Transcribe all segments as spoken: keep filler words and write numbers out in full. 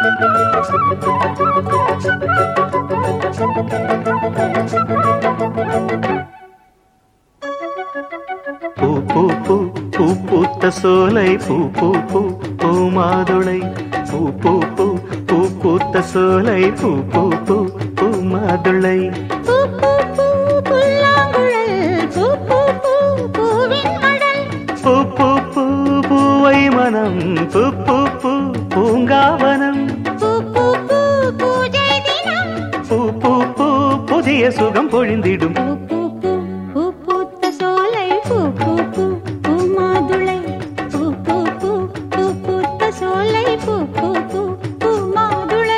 பூ பூ பூ பூ பூத்த சோலை பூ பூ பூ பூ மாதுளை பூ பூ பூ பூ பூத்த சோலை பூ பூ பூ பூ மாதுளை பூ பூ பூ புல்லாங்குழல் பூ பூ பூ பூவின் மடல் பூ பூ பூ பூவை மனம் பூ பூ பூ பூங்காவனம் பூ பூ பூ பூஜை தினம் பூ பூ பூ புதிய சுகம் பொழிந்திடும் பூ பூ பூ பூ பூத்த சோலை பூ பூ பூ பூ மாதுளை பூ பூ பூ பூ பூத்த சோலை பூ பூ பூ பூ மாதுளை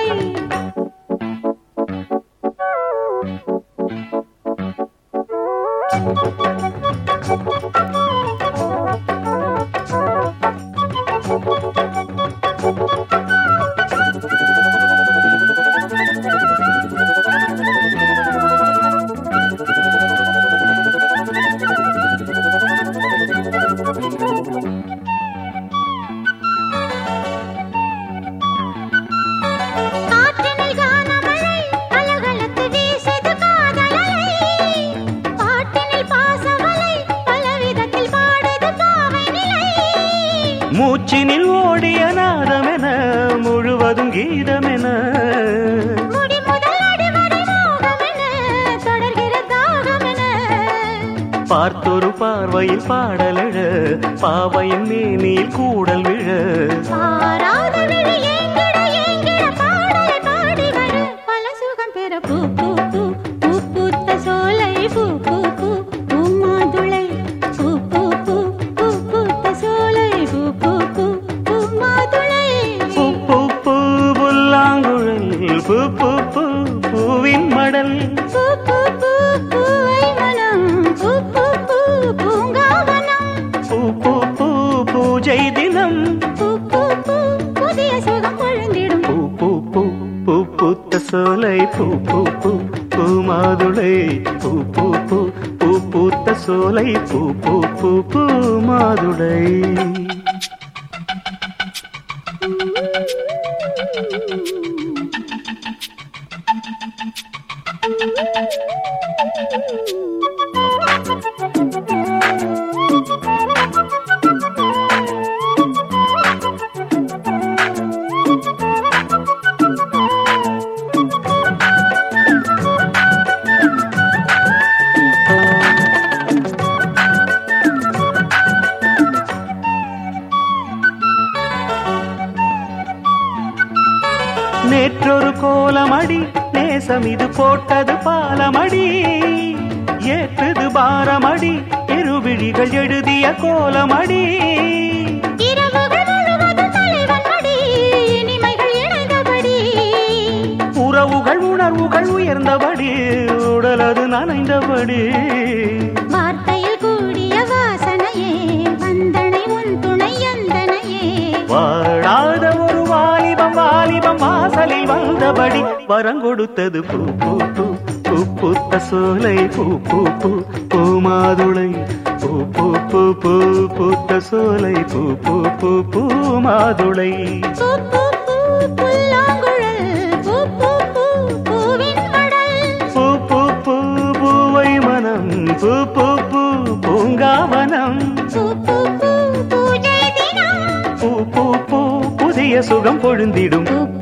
மூச்சினில் ஓடிய நாதமென முழுவதும் கீதமென பார்த்தொரு பார்வையில் பாடலழ பாவையின் மேனில் கூடல் விழ பல சுகம் பெற பூ பூ பூ பூ பூத்த சோலை பூ பூ பூ பூ மாதுளை பூ பூ பூ பூ பூத்த சோலை பூ பூ பூ பூ மாதுளை பூ பூ பூ புல்லாங்குழல் பூ பூ பூ பூவின் மடல் பூ பூ பூ பூவை மனம் பூ பூ பூ பூங்காவனம் பூ பூ பூ பூஜை தினம் பூ பூ பூ புதிய சுகம் பொழிந்திடும் பூ பூ பூ பூ பூத்த சோலை பூ பூ பூ பூ மாதுளை பூ பூ பூ பூ பூத்த சோலை பூ பூ பூ பூ மாதுளை நேற்றொரு கோலமடி நேசம் இது போட்டது பாலமடி ஏற்றது பாரமடி இருவிழிகள் எழுதிய கோலமடி உறவுகள் உணர்வுகள் உயர்ந்தபடி உடலது நனைந்தபடி வார்த்தையில் கூடிய வாசனையே வந்தனை உன் துணை அந்தனையே வாழாத ஒரு வாலிபம் வாலிபம் வாசலில் வந்தபடி வரங்கொடுத்தது பூ பூ பூ பூ பூத்த சோலை பூ பூ பூ பூ மாதுளை பூ பூ பூ பூ பூத்த சோலை பூ பூ பூ பூ மாதுளை பூ பூ பூ புல்லாங்குழல் பூ பூ பூ பூவின் மடல் பூ பூ பூ பூவை மனம் பூ பூ பூ பூங்காவனம் பூ பூ பூ பூஜை தினம் பூ பூ பூ புதிய சுகம் பொழுந்திடும் பூ